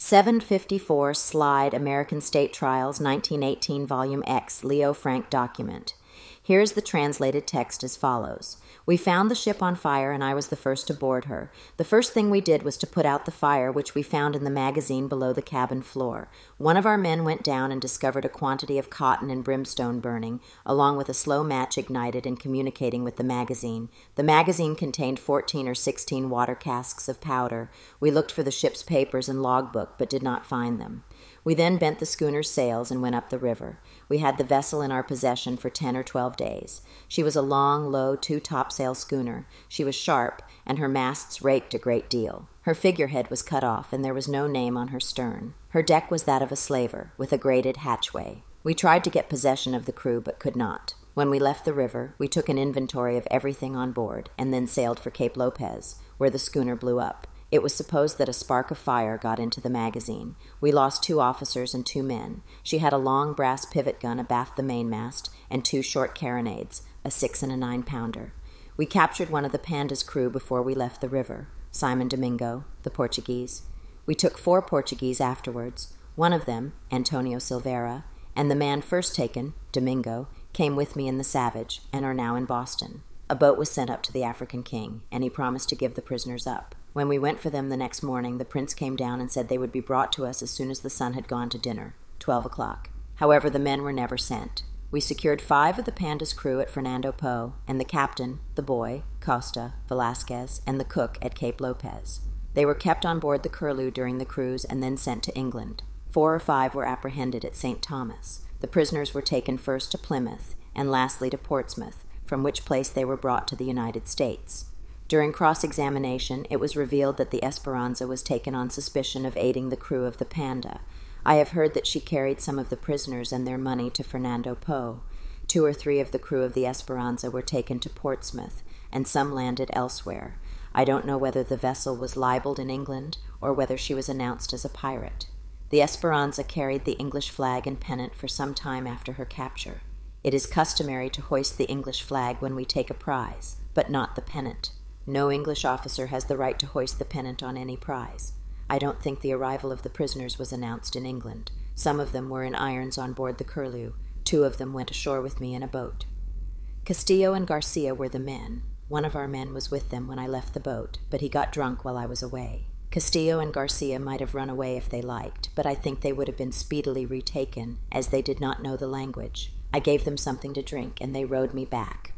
754 Slide American State Trials 1918 Volume X Leo Frank document. Here is the translated text as follows. We found the ship on fire, and I was the first to board her. The first thing we did was to put out the fire, which we found in the magazine below the cabin floor. One of our men went down and discovered a quantity of cotton and brimstone burning, along with a slow match ignited and communicating with the magazine. The magazine contained 14 or 16 water casks of powder. We looked for the ship's papers and logbook, but did not find them. We then bent the schooner's sails and went up the river. We had the vessel in our possession for 10 or 12 days. She was a long, low, two-topsail schooner. She was sharp, and her masts raked a great deal. Her figurehead was cut off, and there was no name on her stern. Her deck was that of a slaver, with a grated hatchway. We tried to get possession of the crew, but could not. When we left the river, we took an inventory of everything on board, and then sailed for Cape Lopez, where the schooner blew up. It was supposed that a spark of fire got into the magazine. We lost 2 officers and 2 men. She had a long brass pivot gun abaft the mainmast and 2 short carronades, a 6 and a 9-pounder. We captured one of the Panda's crew before we left the river, Simon Domingo, the Portuguese. We took 4 Portuguese afterwards. One of them, Antonio Silveira, and the man first taken, Domingo, came with me in the Savage and are now in Boston. A boat was sent up to the African king, and he promised to give the prisoners up. When we went for them the next morning, the prince came down and said they would be brought to us as soon as the sun had gone to dinner, 12 o'clock. However, the men were never sent. We secured 5 of the Panda's crew at Fernando Po, and the captain, the boy, Costa, Velasquez, and the cook at Cape Lopez. They were kept on board the Curlew during the cruise and then sent to England. 4 or 5 were apprehended at St. Thomas. The prisoners were taken first to Plymouth, and lastly to Portsmouth, from which place they were brought to the United States. During cross-examination, it was revealed that the Esperanza was taken on suspicion of aiding the crew of the Panda. I have heard that she carried some of the prisoners and their money to Fernando Po. 2 or 3 of the crew of the Esperanza were taken to Portsmouth, and some landed elsewhere. I don't know whether the vessel was libeled in England or whether she was announced as a pirate. The Esperanza carried the English flag and pennant for some time after her capture. It is customary to hoist the English flag when we take a prize, but not the pennant. No English officer has the right to hoist the pennant on any prize. I don't think the arrival of the prisoners was announced in England. Some of them were in irons on board the Curlew. 2 of them went ashore with me in a boat. Castillo and Garcia were the men. One of our men was with them when I left the boat, but he got drunk while I was away. Castillo and Garcia might have run away if they liked, but I think they would have been speedily retaken, as they did not know the language. I gave them something to drink, and they rowed me back.